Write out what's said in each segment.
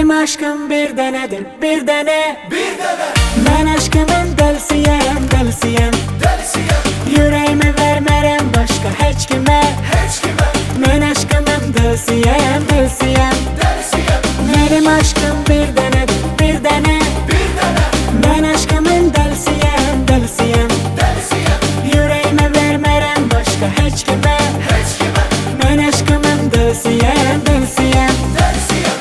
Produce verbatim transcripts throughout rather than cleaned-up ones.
Benim aşkım bir denedir, bir dene, bir dene. Ben aşkımın delsiyem, delsiyem, Delsiyem, Yüreğimi vermerem başka hiç kime. heç kimə. Ben aşkımın delsiyem, delsiyem, Delsiyem, Benim aşkım bir denedir, bir dene, bir dene. Ben aşkımın delsiyem, delsiyem, Delsiyem, Yüreğimi vermerem başka hiç kime. heç kimə. Ben aşkımın delsiyem, delsiyem. Delsiyem,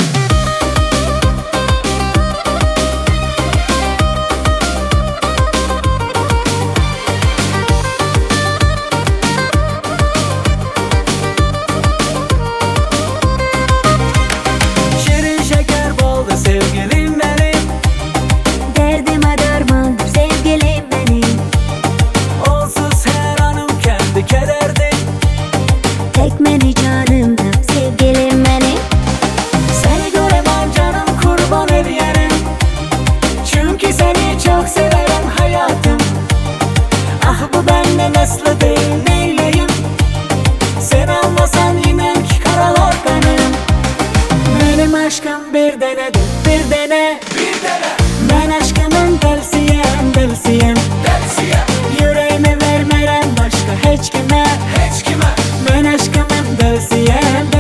Şirin şeker boldu sevgilim benim, Derdime derman sevgilim benim. onsuz her anım kendi kederdi. Tek beni canımda sevgilim benim. Seni göremem canım kurban ederim, çünkü seni çok severim hayatım. Ah bu benden aslı değil neyleyim, sen almasan inan ki karalar benim. Benim aşkım bir denedir, bir dene, bir dene. Ben aşkımın delsiyem, delsiyem, Delsiyem, Yüreğimi vermerem başka hiç kime. heç kimə. Ben aşkımın delsiyem,